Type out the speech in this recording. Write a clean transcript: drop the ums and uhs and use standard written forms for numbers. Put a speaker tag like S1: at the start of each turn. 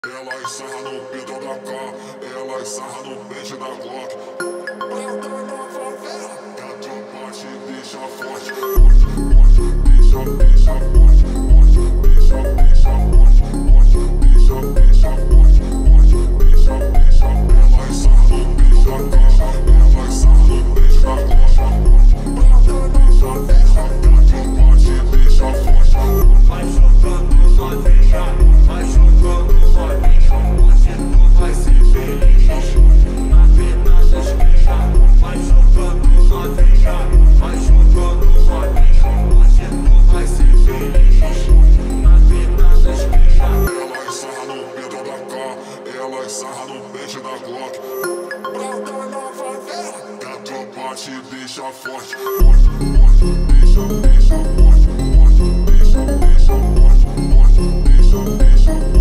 S1: Ela sarra no peito da K, ela sarra no pente da Glock. Brota na favela, que a tropa te deixa forte, forte, forte, deixa forte, forte, deixa forte, forte, deixa forte, forte, deixa. Ela sarra no peito da K, ela sarra no pente da Glock. Brota na favela, que a tropa te deixa forte.
S2: Vai jogando novinha, vai jogando novinha, você não vai ser feliz. Na vida da esquina, vai jogando novinha, vai jogando novinha, você não vai ser feliz. Na vida da esquina.
S1: Ela sarra no peito da K, ela sarra no pente da Glock. Brota na favela, que a tropa te deixa forte, forte, forte, deixa forte, forte, deixa forte, forte, deixa.